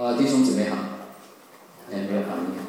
弟兄姊妹好，没有反应。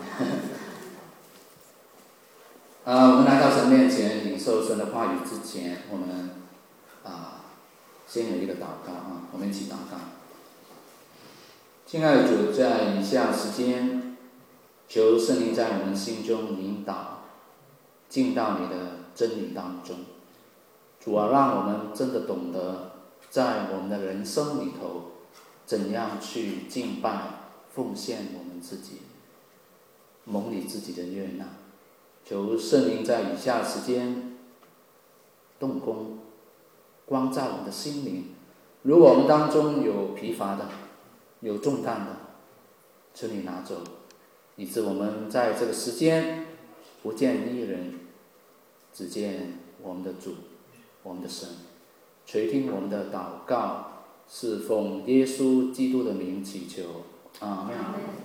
我们来到神面前领受神的话语之前，我们先有一个祷告啊，我们一起祷告。亲爱的主，在以下时间，求圣灵在我们心中引导，进到你的真理当中。主啊，让我们真的懂得在我们的人生里头，怎样去敬拜、奉献我们自己，蒙你自己的悦纳。求圣灵在以下时间动工，光照我们的心灵。如果我们当中有疲乏的、有重担的，求你拿走，以致我们在这个时间不见一人，只见我们的主，我们的神。垂听我们的祷告，是奉耶稣基督的名祈求，阿们。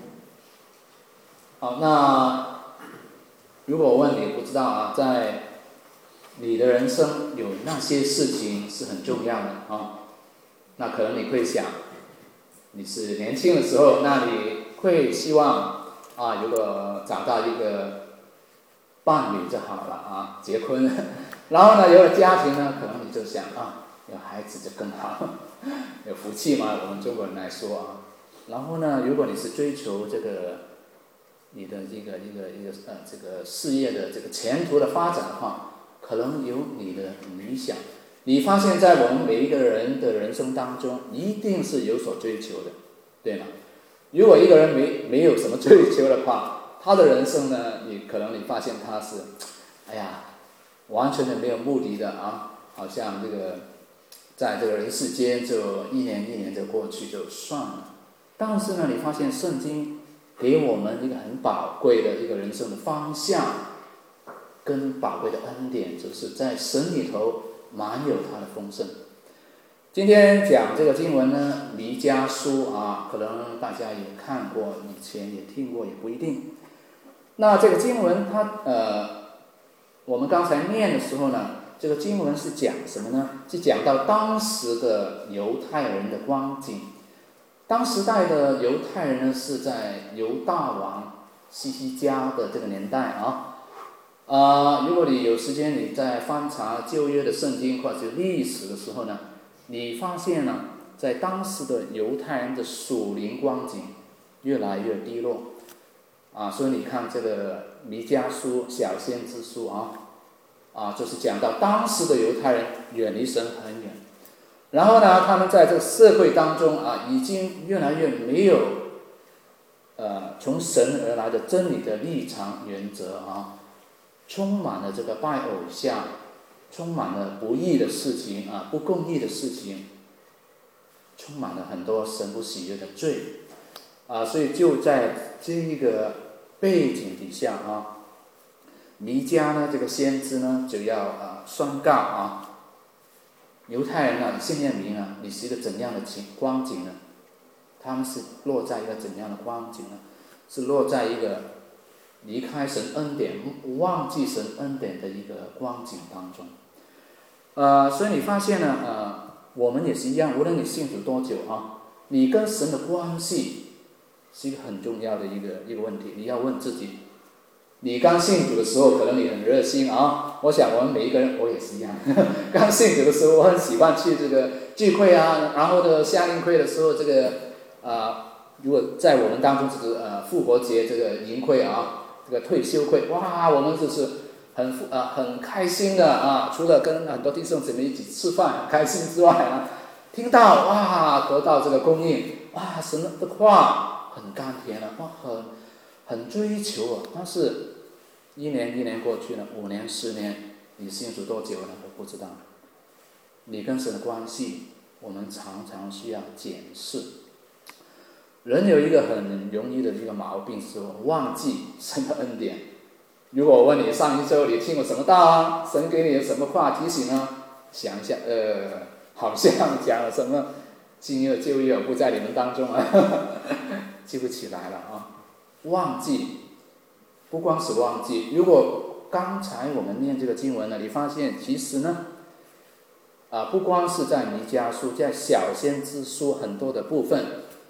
好，那如果我问你，不知道啊，在你的人生有那些事情是很重要的啊，那可能你会想，你是年轻的时候，那你会希望如果找到一个伴侣就好了啊，结婚，然后呢有了家庭呢，可能你就想有孩子就更好，有福气嘛，我们中国人来说啊。然后呢，如果你是追求这个你的这个事业的这个前途的发展的话，可能有你的理想。你发现在我们每一个人的人生当中，一定是有所追求的，对吗？如果一个人没有什么追求的话，他的人生呢，你发现他是，完全的没有目的的啊，好像这个在这个人世间就一年一年就过去就算了。但是呢，你发现圣经给我们一个很宝贵的一个人生的方向，跟宝贵的恩典，就是在神里头满有他的丰盛。今天讲这个经文呢，弥迦书可能大家也看过，以前也听过，也不一定。那这个经文我们刚才念的时候呢，这个经文是讲什么呢？是讲到当时的犹太人的光景。当时代的犹太人呢，是在犹大王西西家的这个年代如果你有时间，你在翻查旧约的圣经或者历史的时候呢，你发现呢，在当时的犹太人的属灵光景越来越低落所以你看这个弥迦书、小先知书就是讲到当时的犹太人远离神很远，然后呢，他们在这个社会当中已经越来越没有从神而来的真理的立场原则充满了这个拜偶像，充满了不义的事情不公义的事情，充满了很多神不喜悦的罪所以就在这一个背景底下弥迦呢，这个先知呢，就要宣告犹太人现在你是一个怎样的光景呢？他们是落在一个怎样的光景呢？是落在一个离开神恩典、忘记神恩典的一个光景当中所以你发现呢我们也是一样，无论你信主多久你跟神的关系是一个很重要的一个问题。你要问自己，你刚信主的时候，可能你很热心我想我们每一个人，我也是一样刚信主的时候，我很喜欢去这个聚会然后的夏令会的时候，这个如果在我们当中就是复活节这个营会这个退休会，我们就是很开心的除了跟很多弟兄姊妹一起吃饭很开心之外听到得到这个供应神的话很甘甜很追求但是一年一年过去了，5年10年，你信主多久了？我不知道。你跟神的关系，我们常常需要检视。人有一个很容易的一个毛病，是忘记神的恩典。如果我问你，上一周你听了什么道神给你有什么话提醒呢？想一下，好像讲了什么今日旧约不在你们当中记不起来了忘记，不光是忘记。如果刚才我们念这个经文呢，你发现其实呢不光是在弥迦书，在小先知书很多的部分，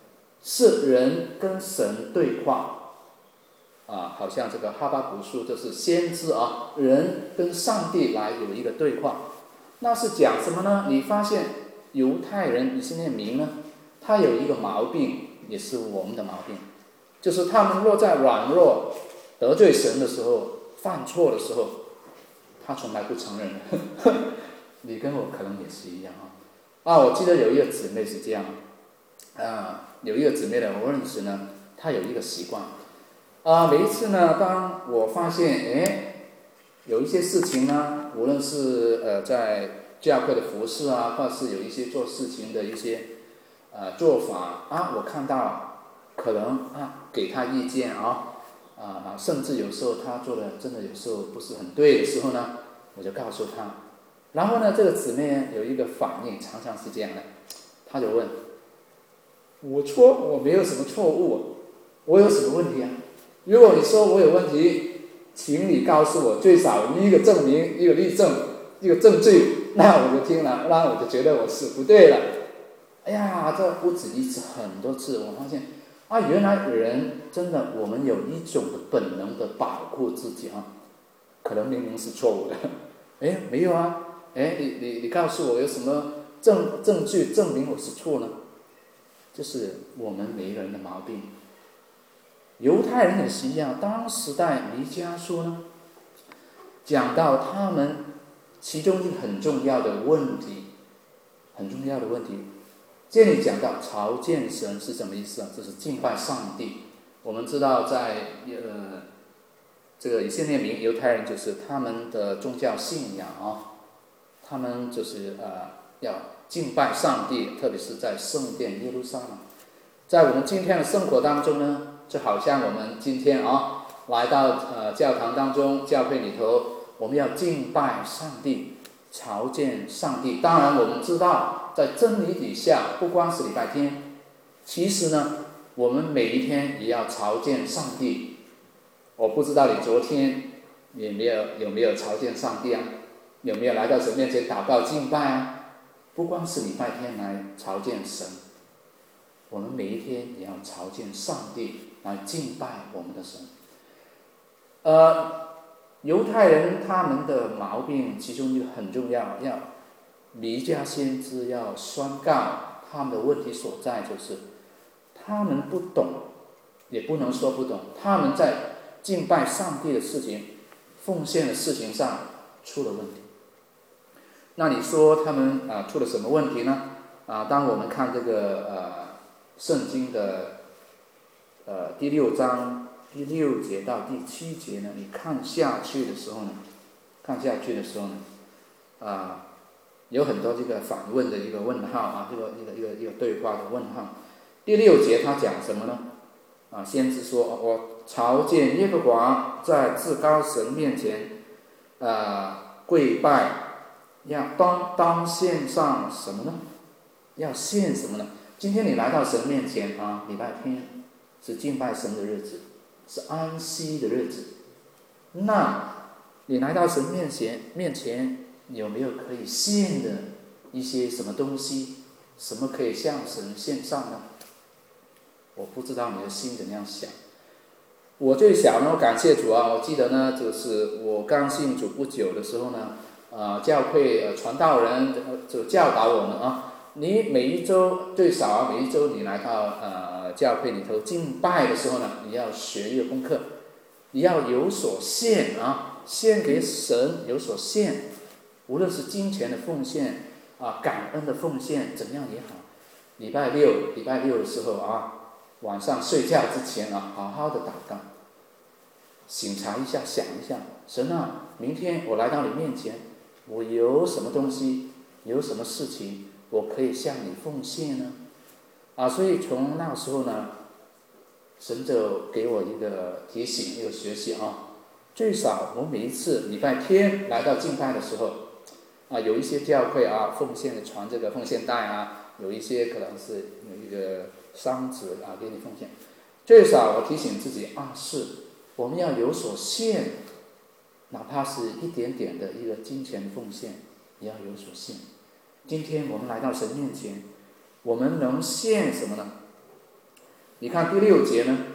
是人跟神对话好像这个哈巴谷书就是先知人跟上帝来有一个对话。那是讲什么呢？你发现犹太人以色列民呢，他有一个毛病，也是我们的毛病，就是他们落在软弱得罪神的时候，犯错的时候，他从来不承认。你跟我可能也是一样我记得有一个姊妹是这样有一个姊妹呢，我认识呢，她有一个习惯每一次呢，当我发现有一些事情呢，无论是在教会的服事或是有一些做事情的一些做法我看到可能给他意见甚至有时候他做的真的有时候不是很对的时候呢，我就告诉他。然后呢，这个姊妹有一个反应，常常是这样的，他就问我没有什么错误我有什么问题如果你说我有问题，请你告诉我最少一个证明，一个例证，一个证据，那我就听了，那我就觉得我是不对了。这不止一次，很多次我发现原来人真的我们有一种的本能的保护自己可能明明是错误的没有你告诉我有什么证据证明我是错呢？这是我们每一个人的毛病。犹太人也是一样，当时代弥迦书呢讲到他们其中一个很重要的问题，这里讲到朝见神是什么意思就是敬拜上帝。我们知道在这个以色列民犹太人就是他们的宗教信仰他们就是要敬拜上帝，特别是在圣殿耶路撒冷。在我们今天的生活当中呢，就好像我们今天来到教堂当中，教会里头，我们要敬拜上帝，朝见上帝。当然我们知道在真理底下，不光是礼拜天，其实呢我们每一天也要朝见上帝。我不知道你昨天有没有朝见上帝有没有来到神面前祷告敬拜不光是礼拜天来朝见神，我们每一天也要朝见上帝，来敬拜我们的神。犹太人他们的毛病其中一个很重要，弥迦先知要宣告他们的问题所在，就是他们不懂，也不能说不懂，他们在敬拜上帝的事情、奉献的事情上出了问题。那你说他们出了什么问题呢？当我们看这个圣经的第6章第6节到第7节呢，你看下去的时候呢，有很多这个反问的一个问号这个一个对话的问号。第6节他讲什么呢？先知说我朝见耶和华，在至高神面前跪拜，当献上什么呢？要献什么呢？今天你来到神面前礼拜天是敬拜神的日子，是安息的日子。那你来到神面前你有没有可以献的一些什么东西？什么可以向神献上呢？我不知道你的心怎么样想。我最小呢，我感谢主我记得呢，就是我刚信主不久的时候呢，教会传道人就教导我们你每一周最少每一周你来到教会里头敬拜的时候呢，你要学一个功课，你要有所献献给神，有所献，无论是金钱的奉献感恩的奉献，怎么样也好。礼拜六的时候晚上睡觉之前好好的祷告，省察一下，想一下，神明天我来到你面前，我有什么东西，有什么事情我可以向你奉献呢？所以从那个时候呢，神就给我一个提醒，一个学习最少我每一次礼拜天来到敬拜的时候有一些教会奉献传这个奉献带有一些可能是有一个商子给你奉献，最少我提醒自己是我们要有所献，哪怕是一点点的一个金钱奉献也要有所献。今天我们来到神面前，我们能献什么呢？ 你看第6节呢，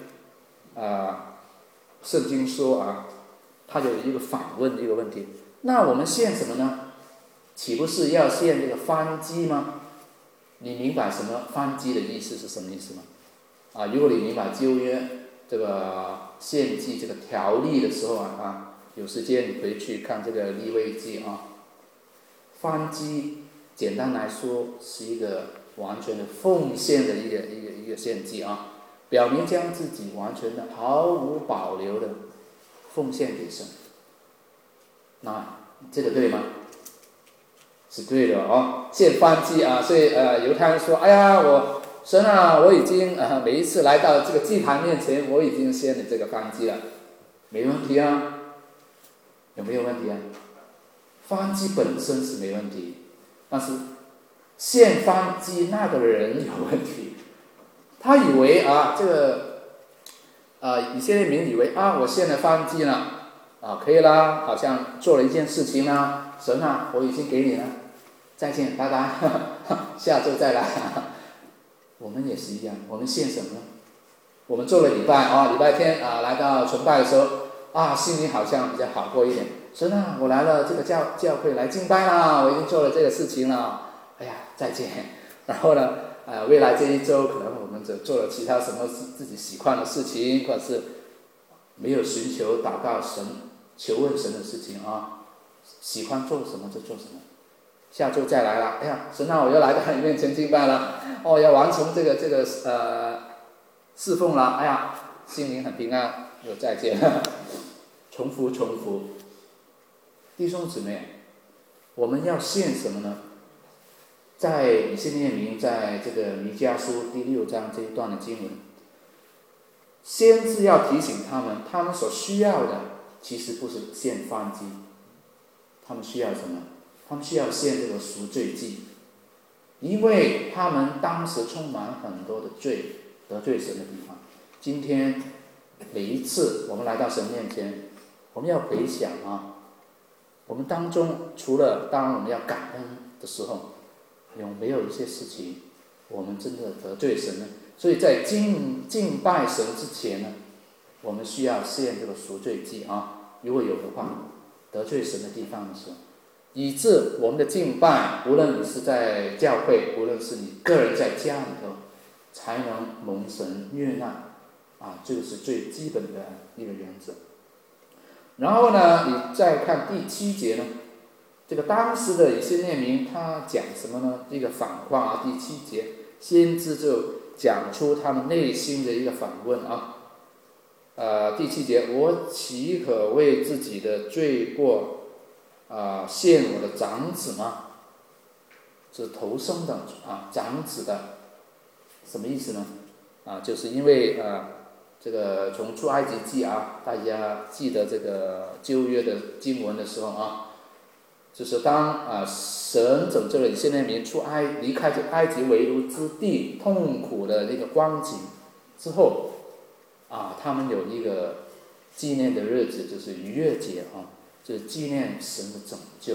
圣经说啊，他有一个反问一个问题，那我们献什么呢？岂不是要献这个燔祭吗？你明白什么燔祭的意思是什么意思吗？如果你明白旧约这个献祭这个条例的时候有时间你回去看这个利未记燔祭简单来说是一个完全的奉献的一个献祭表明将自己完全的毫无保留的奉献给神。那这个对吗？是对的献燔祭所以犹太人说，哎呀，神啊，我已经每一次来到这个祭坛面前，我已经献了这个燔祭了，没问题有没有问题燔祭本身是没问题，但是献燔祭那个人有问题，他以为这个以色列民以为我献了燔祭了可以啦，好像做了一件事情啦，神啊，我已经给你了，再见，拜拜，下周再来。我们也是一样，我们献什么呢？我们做了礼拜礼拜天来到崇拜的时候心里好像比较好过一点。神啊，我来了这个教会来敬拜啦，我已经做了这个事情了，哎呀，再见。然后呢未来这一周可能我们就做了其他什么自己喜欢的事情，或者是没有寻求祷告神求问神的事情喜欢做什么就做什么。下周再来了，哎呀，神啊，我又来到你面前敬拜了，要完成这个侍奉了，哎呀，心灵很平安，又再见，重复。弟兄姊妹，我们要献什么呢？在以色列民在这个弥迦书第6章这一段的经文，先知要提醒他们所需要的其实不是献燔祭，他们需要什么？他们需要献这个赎罪祭，因为他们当时充满很多的罪，得罪神的地方。今天每一次我们来到神面前，我们要回想我们当中除了当然我们要感恩的时候，有没有一些事情我们真的得罪神呢？所以在敬拜神之前呢，我们需要献这个赎罪祭如果有的话，得罪神的地方的时候，以致我们的敬拜，无论你是在教会，无论是你个人在家里头，才能蒙神悦纳这个是最基本的一个原则。然后呢，你再看第7节呢，这个当时的以色列民他讲什么呢？这个反况第7节，先知就讲出他们内心的一个反问第7节，我岂可为自己的罪过献我的长子吗？是头生的长子的，什么意思呢？就是因为这个从出埃及记大家记得这个旧约的经文的时候就是当神拯救了以色列民离开这埃及为奴之地痛苦的那个光景之后他们有一个纪念的日子，就是逾越节就是纪念神的拯救。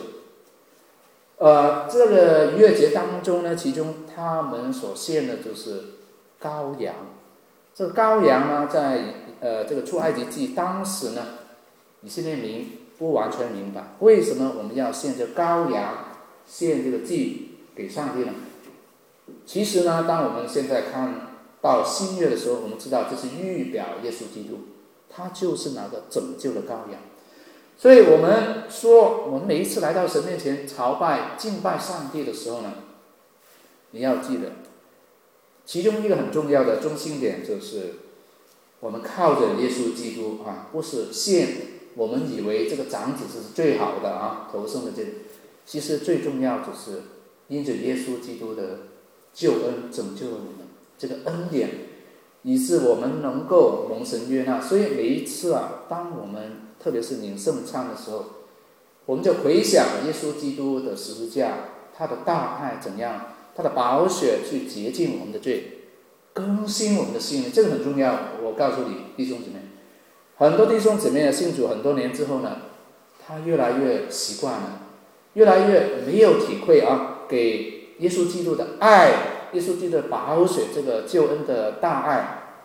这个逾越节当中呢，其中他们所献的就是羔羊。这个羔羊呢，在这个出埃及记当时呢，以色列民不完全明白为什么我们要献这羔羊，献这个祭给上帝呢？其实呢，当我们现在看到新约的时候，我们知道这是预表耶稣基督，他就是那个拯救的羔羊。所以我们说，我们每一次来到神面前朝拜敬拜上帝的时候呢，你要记得其中一个很重要的中心点，就是我们靠着耶稣基督不是献我们以为这个长子是最好的头生的这个，其实最重要就是因着耶稣基督的救恩拯救了我们这个恩典，以致我们能够蒙神悦纳。所以每一次当我们特别是领圣餐的时候，我们就回想耶稣基督的十字架，他的大爱怎样，他的宝血去洁净我们的罪，更新我们的心灵，这个很重要。我告诉你弟兄姊妹，很多弟兄姊妹信主很多年之后呢，他越来越习惯了，越来越没有体会给耶稣基督的爱，耶稣基督的宝血这个救恩的大爱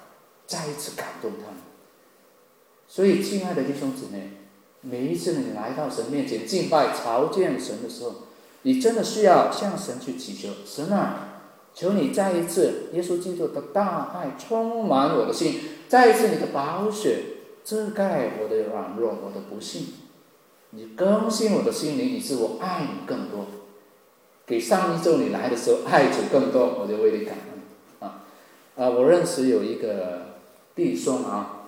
再一次感动他们。所以，亲爱的弟兄姊妹，每一次你来到神面前敬拜、朝见神的时候，你真的需要向神去祈求：神啊，求你再一次，耶稣基督的大爱充满我的心，再一次你的宝血遮盖我的软弱、我的不幸，你更新我的心灵，以致我爱你更多。给上一周你来的时候爱主更多，我就为你感恩我认识有一个弟兄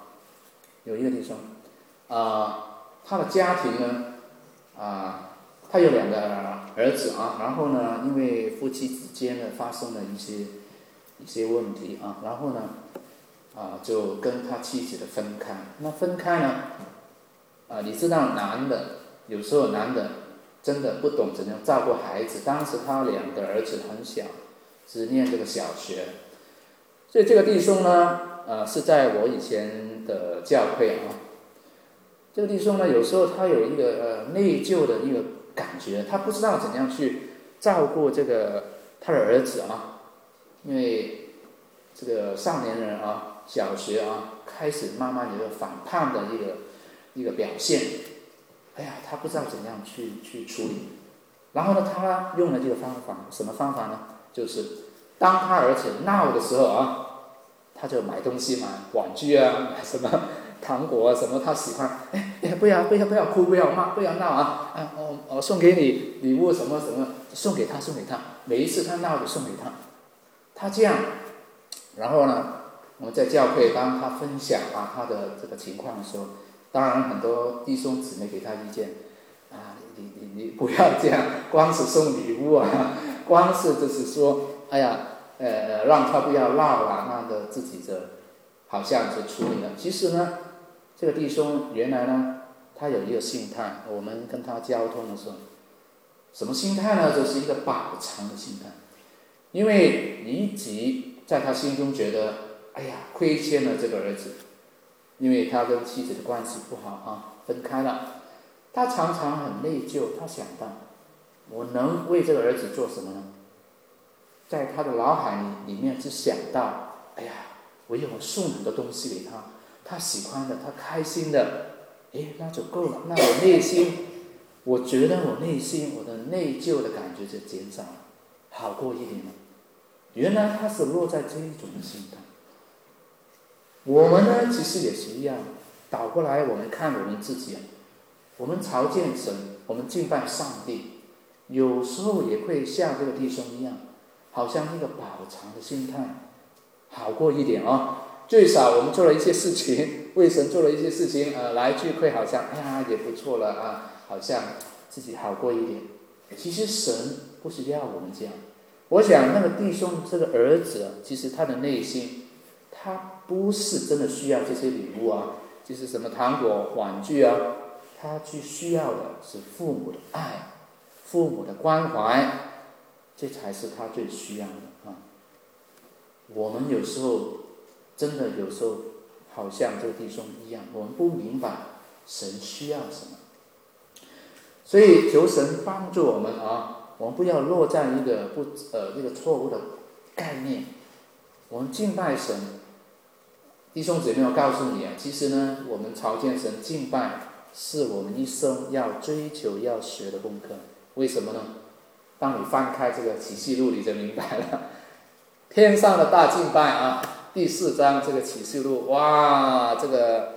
他的家庭呢他有2个儿子然后呢，因为夫妻之间呢发生了一些问题然后呢就跟他妻子的分开。那分开呢你知道有时候男的真的不懂怎样照顾孩子。当时他2个儿子很小，只念这个小学，所以这个弟兄呢是在我以前的教会这个弟兄呢，有时候他有一个内疚的一个感觉，他不知道怎样去照顾这个他的儿子因为这个少年人小学开始慢慢有一个反叛的一个表现。他不知道怎样去处理。然后呢，他用了这个方法，什么方法呢？就是当他儿子闹的时候他就买东西，买玩具买什么糖果什么他喜欢。不要哭，不要骂，不要闹我送给你礼物什么什么，送给他。每一次他闹就送给他。他这样，然后呢，我们在教会当他分享他的这个情况的时候，当然很多弟兄姊妹给他意见你不要这样，光是送礼物光是就是说让他不要闹了，那个自己的好像是处理了。其实呢，这个弟兄原来呢，他有一个心态，我们跟他交通的时候，什么心态呢？就是一个饱尝的心态。因为以己在他心中觉得亏欠了这个儿子，因为他跟妻子的关系不好分开了。他常常很内疚，他想到我能为这个儿子做什么呢？在他的脑海里面只想到我有送很多东西给他，他喜欢的，他开心的，那就够了。那我觉得我内心我的内疚的感觉就减少了，好过一点了。原来他是落在这一种的心态。我们呢，其实也是一样，倒过来我们看我们自己我们朝见神，我们敬拜上帝，有时候也会像这个弟兄一样，好像一个饱尝的心态，好过一点最少我们做了一些事情，为神做了一些事情来聚会好像也不错了好像自己好过一点。其实神不是要我们这样。我想那个弟兄这个儿子其实他的内心，他不是真的需要这些礼物就是什么糖果玩具他最需要的是父母的爱，父母的关怀，这才是他最需要的我们有时候真的好像这个弟兄一样，我们不明白神需要什么。所以求神帮助我们我们不要落在一个错误的概念。我们敬拜神，弟兄姊妹，我告诉你其实呢，我们朝见神敬拜是我们一生要追求要学的功课。为什么呢？当你翻开这个启示录，你就明白了。天上的大敬拜第4章这个启示录，哇，这个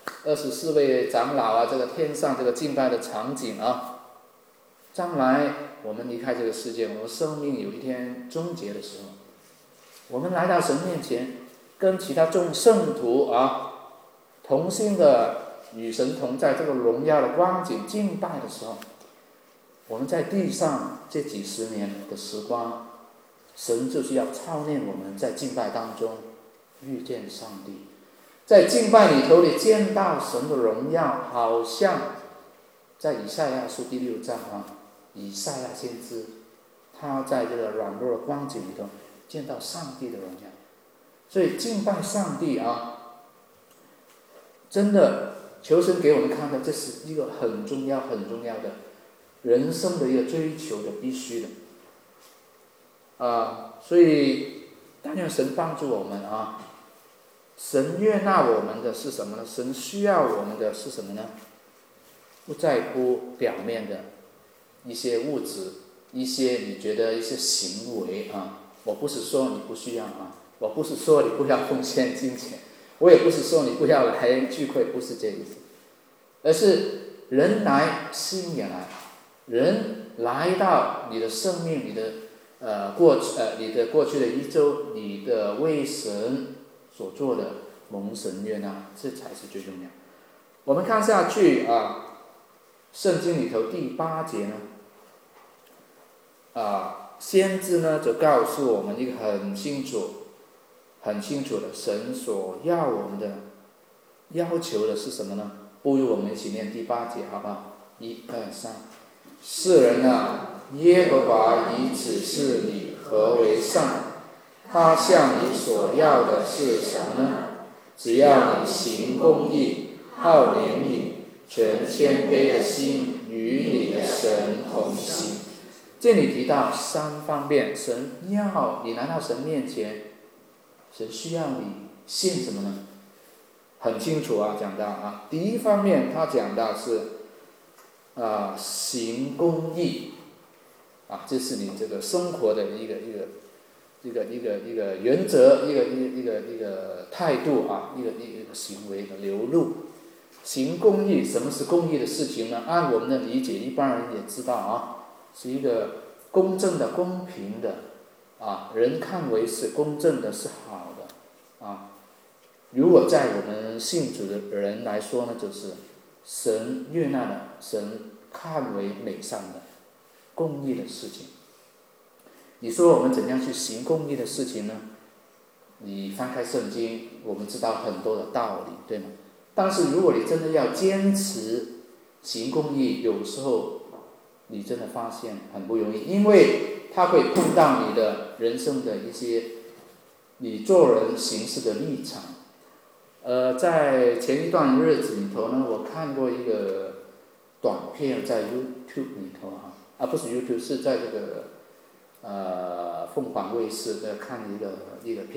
24位长老这个天上这个敬拜的场景将来我们离开这个世界，我们生命有一天终结的时候，我们来到神面前，跟其他众圣徒同心的与神同在这个荣耀的光景敬拜的时候，我们在地上这几十年的时光，神就是要操练我们在敬拜当中遇见上帝，在敬拜里头你见到神的荣耀，好像在以赛亚书第6章以赛亚先知他在这个软弱的光景里头见到上帝的荣耀。所以敬拜上帝真的求神给我们看到，这是一个很重要很重要的人生的一个追求的必须的所以但愿神帮助我们神悦纳我们的是什么呢？神需要我们的是什么呢？不在乎表面的一些物质，一些你觉得一些行为啊。我不是说你不需要啊，我不是说你不要奉献金钱，我也不是说你不要来聚会，不是这个意思，而是人来心也来，人来到你的生命，你的过去的一周，你的为神所做的蒙神悦纳，这才是最重要。我们看下去啊，圣经里头第8节呢，先知呢就告诉我们一个很清楚的，神所要我们的要求的是什么呢？不如我们一起念第8节好不好？1、2、3。世人啊，耶和华已指示你何为善，他向你所要的是什么呢？只要你行公义，好怜悯，全谦卑的心与你的神同行。这里提到3方面，神要你来到神面前，神需要你献什么呢？很清楚啊，讲到啊，第一方面他讲到是行公义啊，这是你这个生活的一个原则，一个态度啊，一个行为的流露。行公义，什么是公义的事情呢？按我们的理解，一般人也知道啊，是一个公正的、公平的啊，人看为是公正的，是好的啊。如果在我们信主的人来说呢，就是神悦纳的，神看为美善的公义的事情。你说我们怎样去行公义的事情呢？你翻开圣经，我们知道很多的道理，对吗？但是如果你真的要坚持行公义，有时候你真的发现很不容易，因为它会碰到你的人生的一些你做人行事的立场。在前一段日子里头呢，我看过一个短片在 YouTube 里头不是 YouTube， 是在这个凤凰卫视在看一个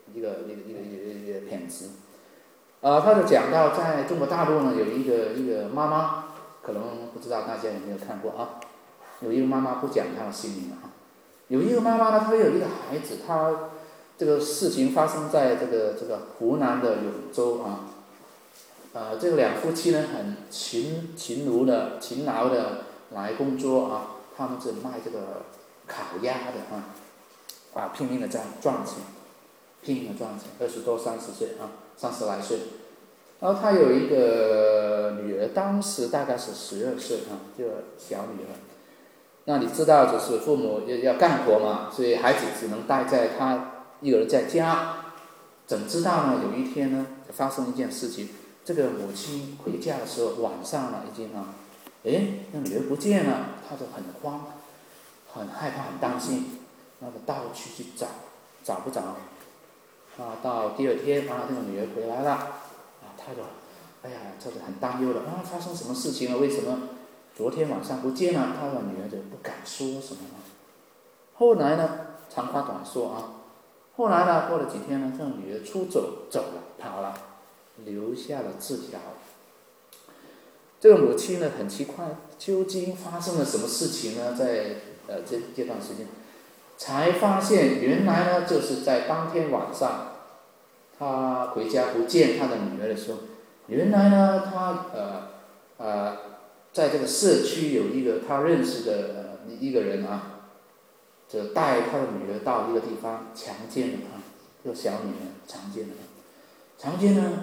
片子。他就讲到在中国大陆呢，有一个妈妈，可能不知道大家有没有看过啊？有一个妈妈，不讲她的姓名了有一个妈妈呢，她有一个孩子，她这个事情发生在这个湖南的永州这个2夫妻呢很勤劳的来工作他们是卖这个烤鸭的拼命的赚钱，20多30岁30来岁。然后他有一个女儿，当时大概是12岁这个小女儿。那你知道，就是父母要干活嘛，所以孩子只能待在他一个人在家。怎知道呢？有一天呢，发生一件事情。这个母亲回家的时候，晚上了已经那女儿不见了，她就很慌，很害怕，很担心，那个到处去找不着。到第2天这个女儿回来了，她就这个很担忧了发生什么事情了？为什么昨天晚上不见了？她的女儿就不敢说什么了。后来呢，长话短说后来呢，过了几天呢，这个女儿走了，跑了，留下了字条。这个母亲呢很奇怪，究竟发生了什么事情呢？在这段时间，才发现原来呢就是在当天晚上，他回家不见他的女儿的时候，原来呢他在这个社区有一个他认识的一个人就带他的女儿到一个地方强奸了她，这个小女儿强奸了她，强奸呢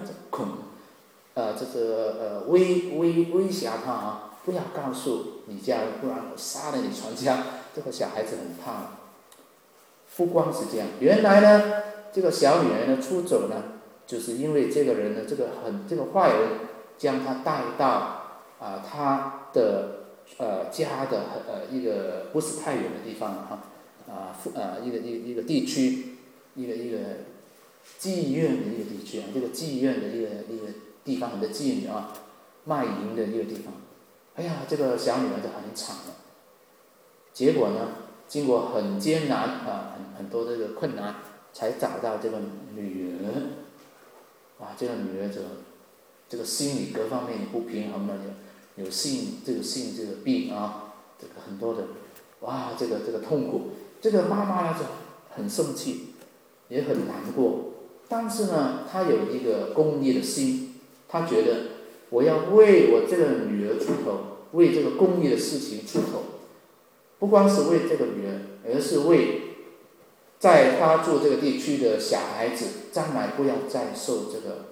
威胁他不要告诉你家人，不然我杀了你全家。这个小孩子很怕。不光是这样，原来呢这个小女儿呢出走呢，就是因为这个人呢这个坏人将她带到他的家的一个不是太远的地方一个地区，一个妓院的一个地区这个妓院的一个地方，很多妓女卖淫的一个地方。这个小女儿就很惨了。结果呢，经过很艰难很多这个困难，才找到这个女儿。 哇，这个女儿这个心理各方面不平衡了，有性这个病啊，这个很多的，哇，这个痛苦，这个妈妈呢就很生气，也很难过，但是呢，她有一个公益的心，她觉得我要为我这个女儿出头，为这个公益的事情出头，不光是为这个女儿，而是为在她住这个地区的小孩子，将来不要再受这个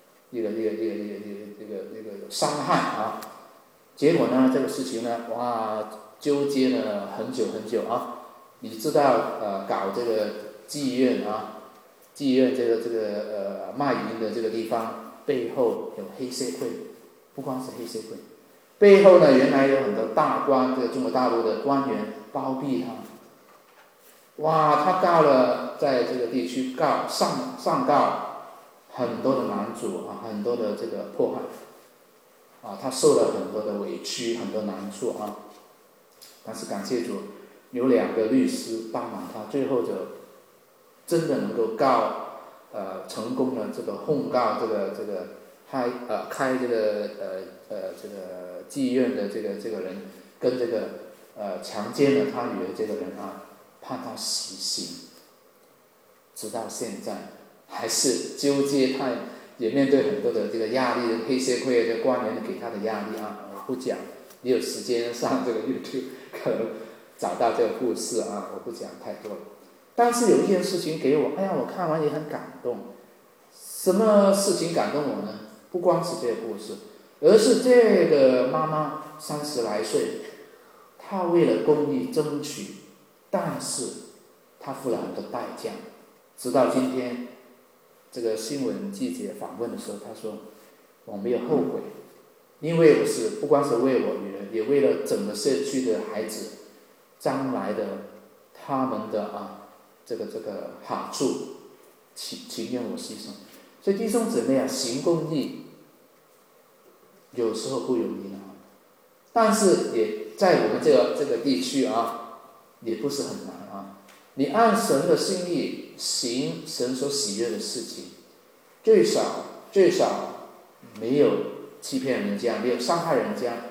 伤害啊。结果呢，这个事情呢，哇，纠结了很久很久啊。你知道搞这个妓院啊，妓院这个卖淫的这个地方背后有黑社会，不光是黑社会，背后呢原来有很多大官，这个中国大陆的官员包庇他。哇，他告了，在这个地区上告很多的男主啊，很多的这个迫害啊，他受了很多的委屈，很多难处啊。但是感谢主，有2个律师帮忙他，最后就真的能够成功了，这个控告这个开这个妓院的这个人跟这个强奸了他女儿这个人啊，判他死刑。直到现在还是纠结，他也面对很多的这个压力，黑社会的官员给他的压力啊，我不讲，你有时间上这个 YouTube 可能找到这个故事啊，我不讲太多了。但是有一件事情给我，哎呀，我看完也很感动。什么事情感动我呢？不光是这个故事，而是这个妈妈30来岁，她为了公益争取，但是她付了很多代价。直到今天，这个新闻记者访问的时候，她说我没有后悔，因为我是不光是为我女儿，也为了整个社区的孩子将来的他们的这个好处，情愿我牺牲。所以弟兄姊妹啊，行公义有时候不容易啊，但是也在我们这个地区啊，也不是很难啊。你按神的心意行神所喜悦的事情，最少没有欺骗人家，没有伤害人家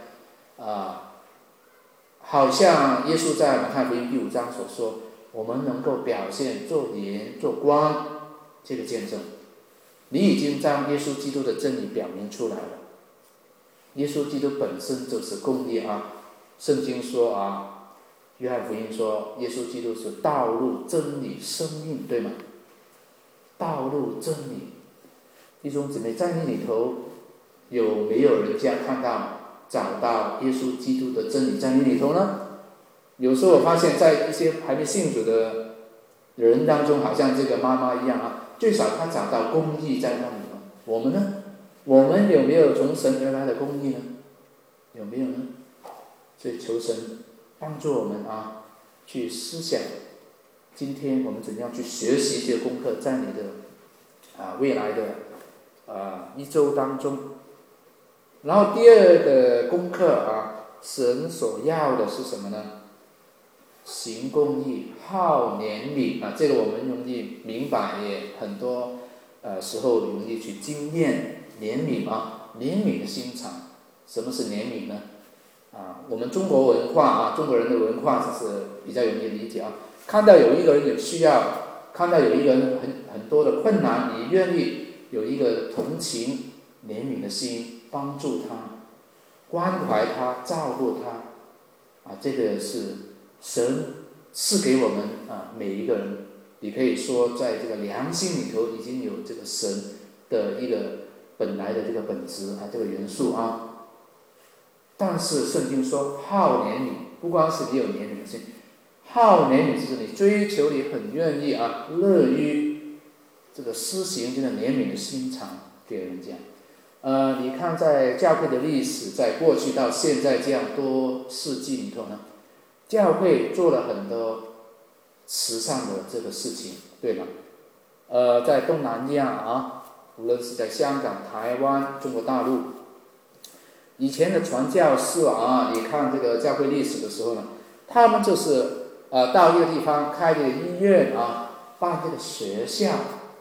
好像耶稣在马太福音第5章所说，我们能够表现做盐做光这个见证。你已经将耶稣基督的真理表明出来了。耶稣基督本身就是公义啊。圣经说约翰福音说，耶稣基督是道路、真理、生命，对吗？道路、真理，弟兄姊妹，在你里头有没有人家找到耶稣基督的真理在你里头呢？有时候我发现，在一些还没信主的人当中，好像这个妈妈一样啊，最少他找到公义在那里头。我们呢？我们有没有从神而来的公义呢？有没有呢？所以求神帮助我们去思想，今天我们怎样去学习这个功课，在你的未来的一周当中。然后第二个功课神所要的是什么呢？行公义，好怜悯这个我们容易明白，也很多时候容易去经验怜悯怜悯的心肠。什么是怜悯呢？我们中国文化中国人的文化就是比较容易理解看到有一个人有需要，看到有一个人很多的困难，你愿意有一个同情怜悯的心，帮助他，关怀他，照顾他这个是神赐给我们每一个人。你可以说在这个良心里头已经有这个神的一个本来的这个本质这个元素但是圣经说好怜悯，不光是你有怜悯的心，好怜悯就是你追求，你很愿意乐于这个施行这个怜悯的心肠给人家。你看在教会的历史，在过去到现在这样多世纪里头呢，教会做了很多慈善的这个事情，对吗？在东南亚无论是在香港、台湾、中国大陆，以前的传教士你看这个教会历史的时候呢，他们就是到一个地方开这个医院办这个学校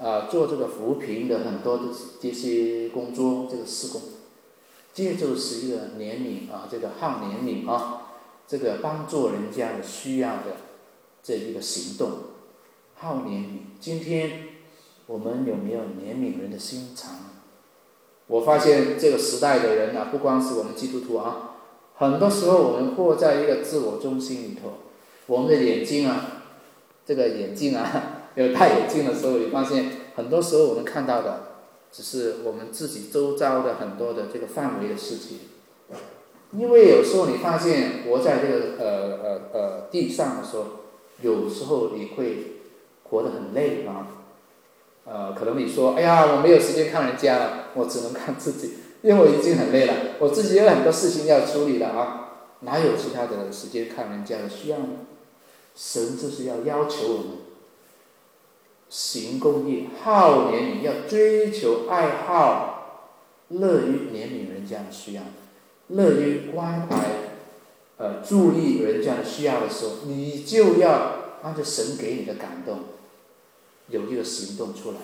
做这个扶贫的很多的这些工作，这个事工，这就是一个怜悯这个好怜悯这个帮助人家的需要的这一个行动，好怜悯。今天我们有没有怜悯人的心肠？我发现这个时代的人不光是我们基督徒很多时候我们活在一个自我中心里头，我们的眼睛这个眼镜有戴眼镜的时候，你发现很多时候我们看到的只是我们自己周遭的很多的这个范围的事情。因为有时候你发现活在这个地上的时候，有时候你会活得很累可能你说，哎呀，我没有时间看人家了，我只能看自己，因为我已经很累了，我自己有很多事情要处理了哪有其他的时间看人家的需要呢？神就是要求我们行公义，好怜悯，要追求爱好，乐于怜悯人家的需要，乐于关怀注意人家的需要的时候，你就要按照神给你的感动有一个行动出来。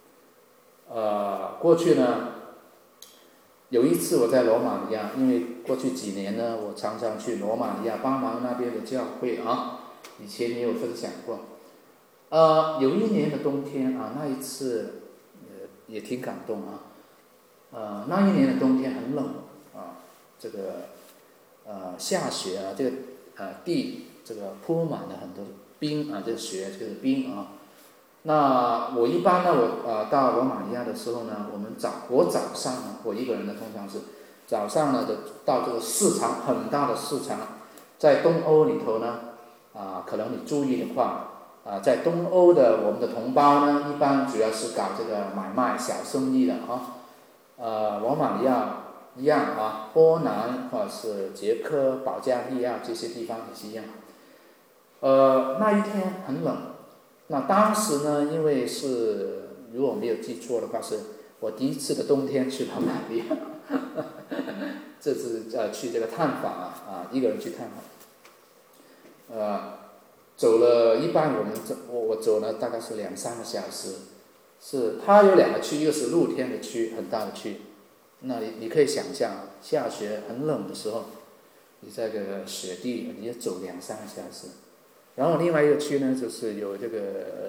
过去呢，有一次我在罗马尼亚，因为过去几年呢，我常常去罗马尼亚帮忙那边的教会以前也有分享过。有一年的冬天那一次也挺感动那一年的冬天很冷这个下雪这个地这个铺满了很多冰这个雪这个冰那我一般呢，我到罗马尼亚的时候呢，我早上呢，我一个人呢，通常是早上呢到这个市场，很大的市场，在东欧里头呢可能你注意的话在东欧的我们的同胞呢，一般主要是搞这个买卖小生意的罗马尼亚一样波兰或者是捷克、保加利亚这些地方也是一样。那一天很冷。那当时呢，因为是如果我没有记错的话，是我第一次的冬天去罗马尼亚，这次去这个探访一个人去探访，走了一般我走了大概是2-3个小时，是它有2个区，一个是露天的区，很大的区，那你可以想象下雪很冷的时候，你在这个雪地你要走2-3个小时。然后另外一个区呢，就是有这个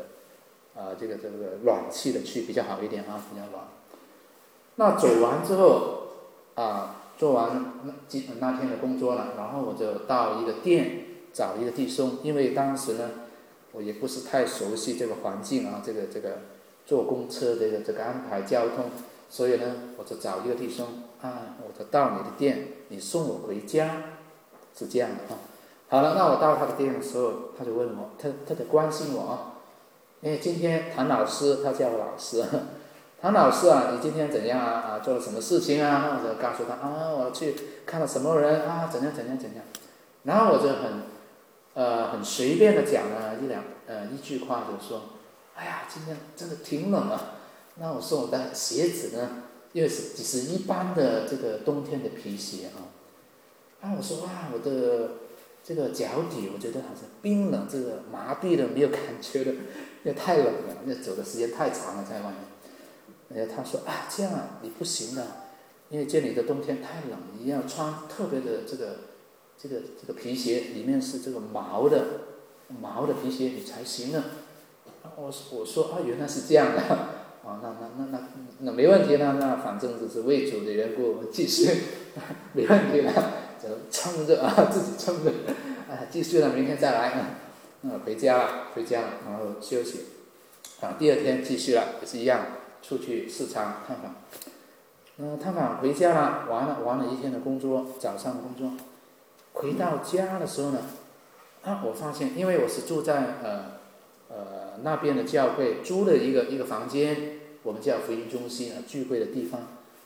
暖气的区比较好一点比较暖。那走完之后做完那天的工作了，然后我就到一个店找一个弟兄，因为当时呢我也不是太熟悉这个环境这个坐公车的这个安排交通，所以呢我就找一个弟兄我就到你的店，你送我回家，是这样的好了，那我到他的店的时候，他就问我，他就关心我因为今天谭老师，他叫我老师，谭老师你今天怎样做了什么事情那我就告诉他我去看了什么人怎样，然后我就很随便的讲了一句话，就说，哎呀，今天真的挺冷那我说我的鞋子呢，因为只是一般的这个冬天的皮鞋我说我的这个脚底我觉得好像冰冷，这个麻痹的没有感觉的，因为太冷了，因为走的时间太长了在外面。他说这样你不行的，因为这里的冬天太冷，你要穿特别的这个皮鞋，里面是这个毛的皮鞋你才行呢。我说原来是这样的那没问题那反正只是为主的缘故，继续没问题了。就撑着自己撑着继续了，明天再来回家了，然后休息第二天继续了，也是一样出去市场探访探访回家了，完了一天的工作，早上的工作，回到家的时候呢我发现因为我是住在那边的教会租了一个房间，我们叫福音中心聚会的地方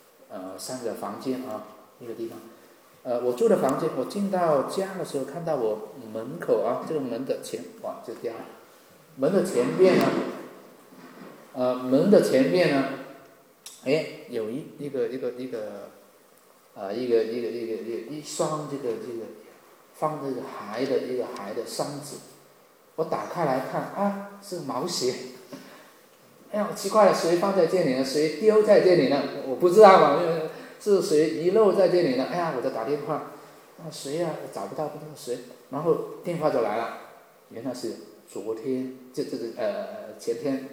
3个房间一个地方我住的房间，我进到家的时候看到我门口这个门的前就掉了，门的前面呢有一双这个放这个孩的箱子，我打开来看是毛鞋哎呀，奇怪了，谁放在这里呢？谁丢在这里呢？我不知道嘛，因为是谁遗漏在这里呢？哎呀，我就打电话，谁呀？我找不到，不知道谁。然后电话就来了，原来是昨天，前天，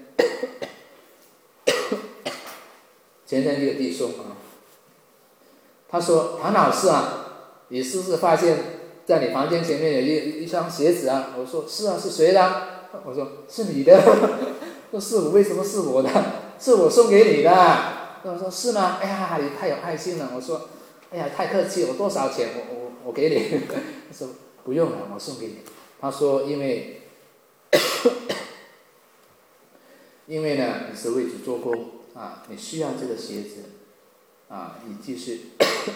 前天一个弟兄啊，他说谭老师啊，你是不是发现在你房间前面有一双鞋子啊？我说是啊，是谁的？我说是你的。说是我，为什么是我的？是我送给你的。我说是吗？哎呀，你太有爱心了。我说，哎呀，太客气，我多少钱？我给你。他说不用了，我送给你。他说因为呢，你是为主做工啊，你需要这个鞋子啊，你继续。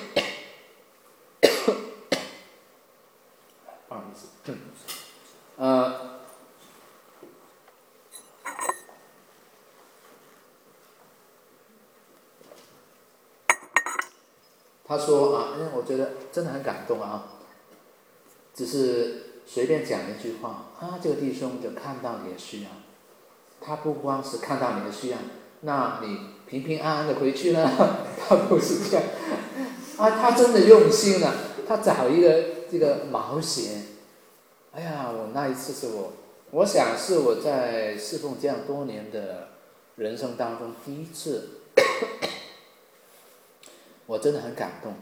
不好意思，他说啊，因为我觉得真的很感动啊，只是随便讲一句话啊，这个弟兄就看到你的需要，他不光是看到你的需要，那你平平安安的回去了，他不是这样啊，他真的用心了，他找一个这个毛鞋，哎呀，我那一次是我想是我在侍奉这样多年的人生当中第一次。我真的很感动，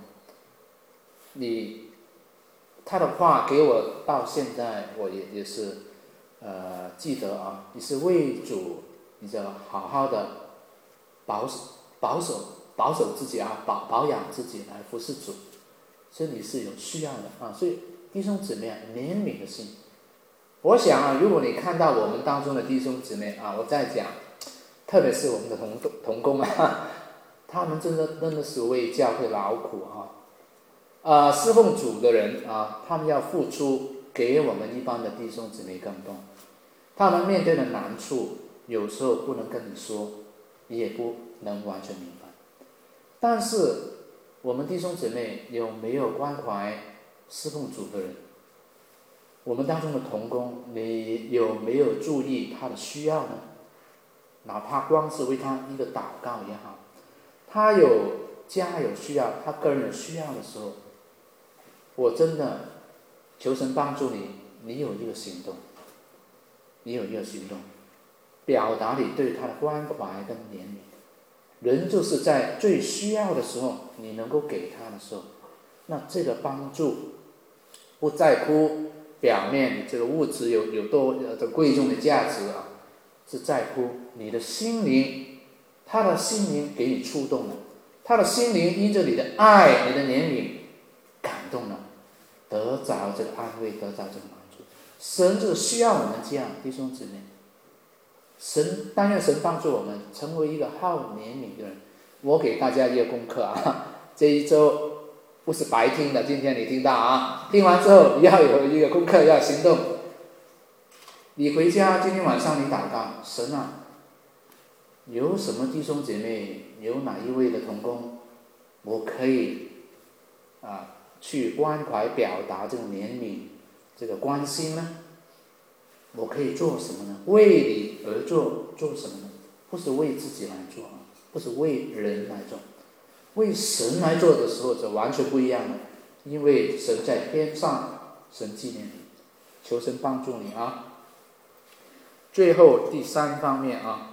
他的话给我到现在我也是记得啊，你是为主，你就好好的保守自己啊，保养自己来服侍主，所以你是有需要的啊，所以弟兄姊妹啊，怜悯的心，我想啊，如果你看到我们当中的弟兄姊妹啊，我在讲，特别是我们的同工啊。他们真的是为教会劳苦啊，侍奉主的人啊，他们要付出，给我们一般的弟兄姊妹更多。他们面对的难处，有时候不能跟你说，你也不能完全明白。但是我们弟兄姊妹有没有关怀侍奉主的人？我们当中的同工，你有没有注意他的需要呢？哪怕光是为他一个祷告也好。他家有需要，他个人有需要的时候，我真的求神帮助你，你有一个行动，表达你对他的关怀跟怜悯。人就是在最需要的时候，你能够给他的时候，那这个帮助不在乎表面这个物质有多贵重的价值啊，是在乎你的心灵。他的心灵给你触动了，他的心灵因着你的爱、你的怜悯感动了，得着这个安慰，得着这个帮助。神就需要我们这样，弟兄姊妹。但愿神帮助我们成为一个好怜悯的人。我给大家一个功课啊，这一周不是白听的，今天你听到啊，听完之后你要有一个功课，要行动。你回家今天晚上你祷告，神啊。有什么弟兄姐妹，有哪一位的同工，我可以去关怀表达这个怜悯，这个关心呢？我可以做什么呢？为你而做什么呢？不是为自己来做啊，不是为人来做，为神来做的时候就完全不一样了，因为神在天上，神纪念你，求神帮助你啊。最后第3方面啊。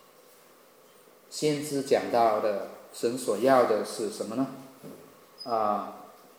先知讲到的，神所要的是什么呢？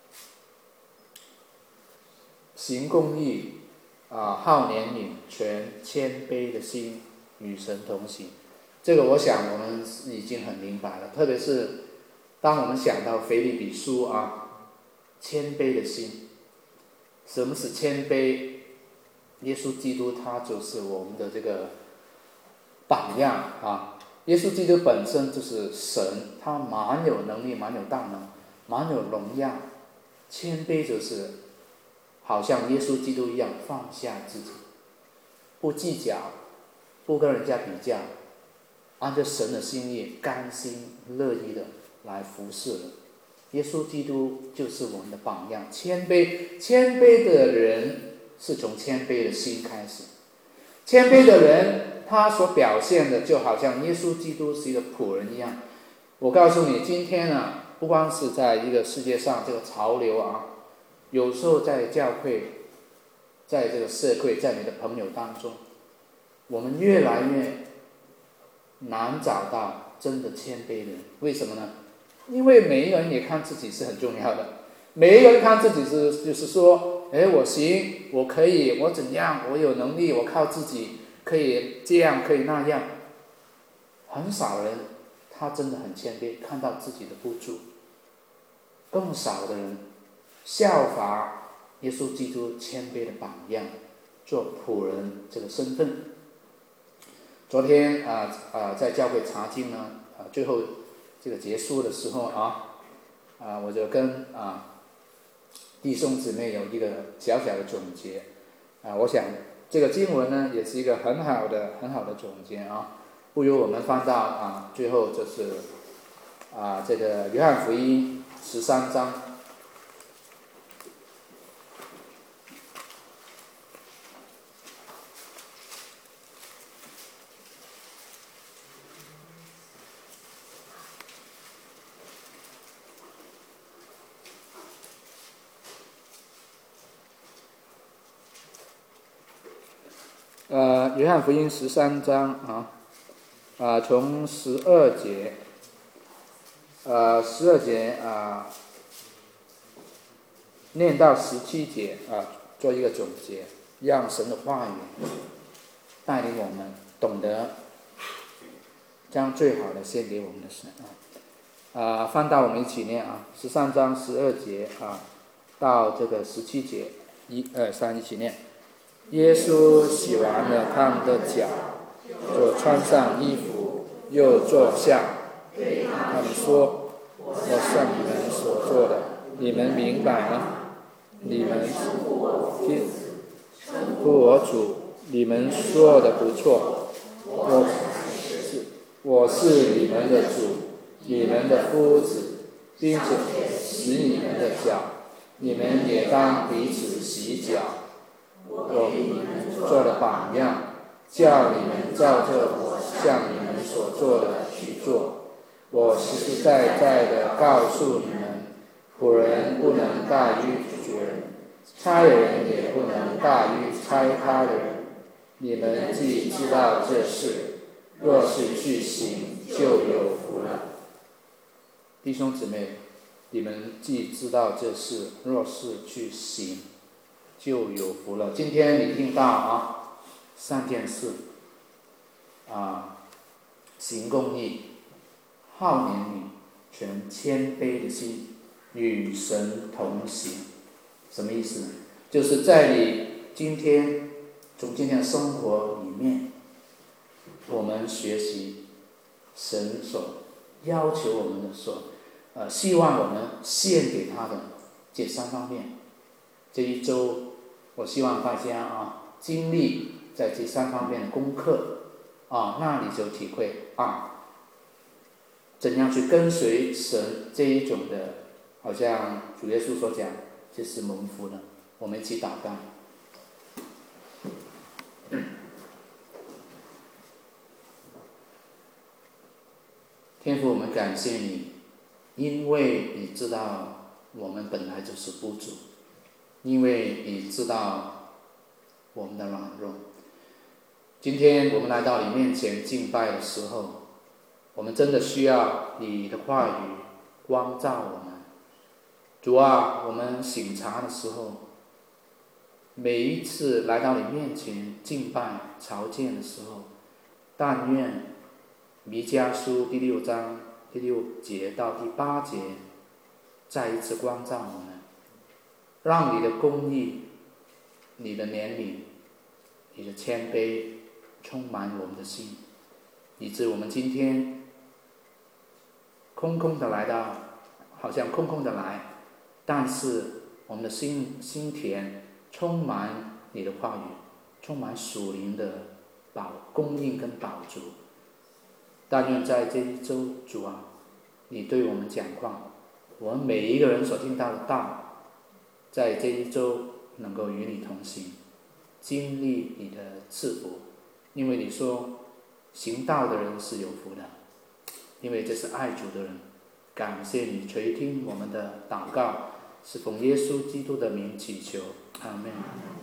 行公义，好怜悯，全谦卑的心，与神同行。这个我想我们已经很明白了，特别是当我们想到腓立比书啊，谦卑的心。什么是谦卑？耶稣基督他就是我们的这个榜样啊。耶稣基督本身就是神，他蛮有能力，蛮有大能，蛮有荣耀。谦卑就是好像耶稣基督一样放下自己，不计较，不跟人家比较，按照神的心意，甘心乐意的来服侍了。耶稣基督就是我们的榜样。谦卑的人是从谦卑的心开始，谦卑的人他所表现的就好像耶稣基督是一个仆人一样。我告诉你，今天啊，不光是在一个世界上这个潮流啊，有时候在教会，在这个社会，在你的朋友当中，我们越来越难找到真的谦卑的人。为什么呢？因为每一个人也看自己是很重要的，每一个人看自己就是说，我行，我可以，我怎样，我有能力，我靠自己可以这样，可以那样。很少人他真的很谦卑，看到自己的不足。更少的人效法耶稣基督谦卑的榜样，做仆人这个身份。昨天在教会查经呢，最后这个结束的时候我就跟弟兄姊妹有一个小小的总结。我想这个经文呢也是一个很好的总结啊。不如我们翻到最后就是这个约翰福音13章。约翰福音13章从12节念到17节做一个总结，让神的话语带领我们懂得将最好的献给我们的神翻到我们一起念13章12节到这个17节，1、2、3，一起念。耶稣洗完了他们的脚，就穿上衣服，又坐下，对他们说：“我向你们所做的，你们明白吗？你们称呼我主，你们说的不错。我是你们的主，你们的夫子，并且洗你们的脚，你们也当彼此洗脚。我给你们做的榜样，叫你们照着我向你们所做的去做。我实实在在的告诉你们，仆人不能大于主人，差人也不能大于差他的人。你们既知道这事，若是去行，就有福了。弟兄姊妹，你们既知道这事，若是去行，就有福了。今天你听到3件事行公义，好怜悯，存谦卑的心，与神同行。什么意思呢？就是在你从今天的生活里面，我们学习神所要求我们的希望我们献给他的这3方面。这一周我希望大家经历在这3方面的功课那你就体会怎样去跟随神这一种的，好像主耶稣所讲，这是蒙福的。我们一起祷告。天父，我们感谢你，因为你知道我们本来就是不足，因为你知道我们的软弱。今天我们来到你面前敬拜的时候，我们真的需要你的话语光照我们。主我们省察的时候，每一次来到你面前敬拜朝见的时候，但愿弥迦书第6章第6节到第8节再一次光照我们，让你的公义、你的怜悯、你的谦卑充满我们的心，以致我们今天空空的来到，好像空空的来，但是我们的心田充满你的话语，充满属灵的供应跟饱足。但愿在这一周，主你对我们讲话，我们每一个人所听到的道，在这一周能够与你同行，经历你的赐福， 因为你说行道的人是有福的，因为这是爱主的人。感谢你垂听我们的祷告，是奉耶稣基督的名祈求，阿们。